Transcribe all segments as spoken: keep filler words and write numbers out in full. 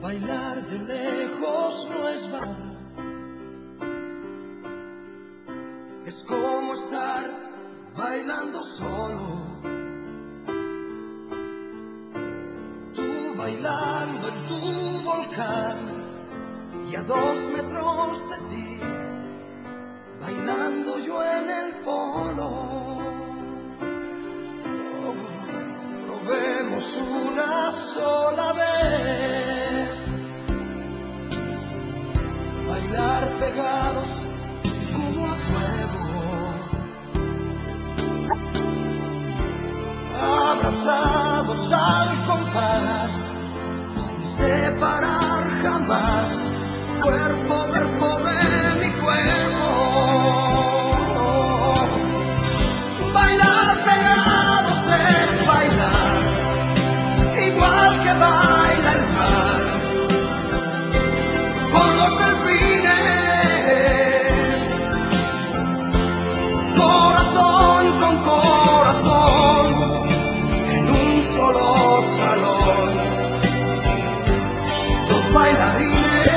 Bailar de lejos no es mal, es como estar bailando solo. Tú bailando en tu volcán y a dos metros de ti, bailando yo en el polo. Oh, probemos una sola vez bailar pegados como a fuego, abrazados al compás, sin separar jamás cuerpo, cuerpo de mi cuerpo. Bailar pegados es bailar, igual que baila el mar, con los delfines, corazón con corazón, en un solo salón, dos bailarines,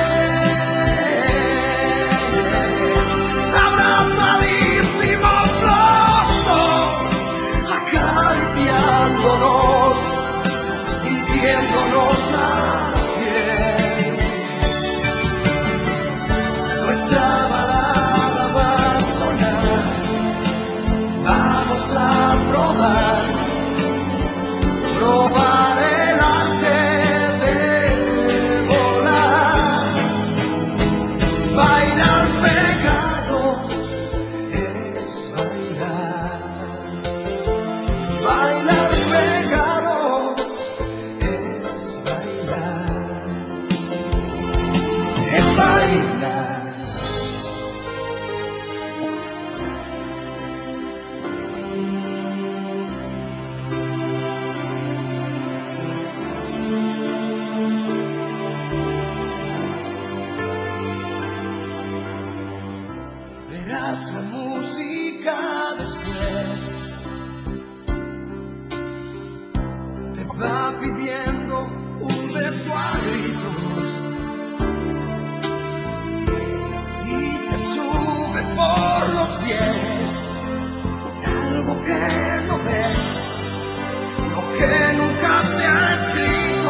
abrazadísimos los dos, acariciándonos, sintiéndonos la piel. Nuestra balada va a sonar, vamos a probar, probar el arte de volar. Bailar pegados es bailar, bailar pegados es bailar, es bailar. Verás la música después, te va pidiendo un beso a gritos y te sube por los pies algo que no ves, lo que nunca se ha escrito.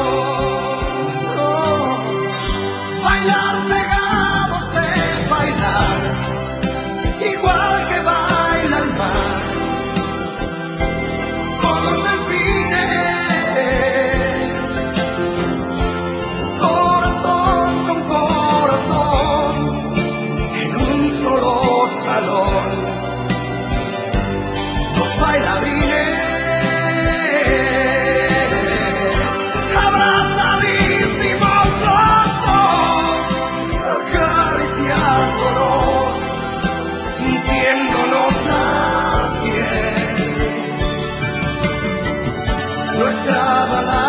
No. Bailar pegados es bailar, igual que baila el mar, con los delfines, corazón con corazón, en un solo salón, dos bailarines, abrazadísimos los dos, acariciándonos, sintiéndonos la piel. Nuestra balada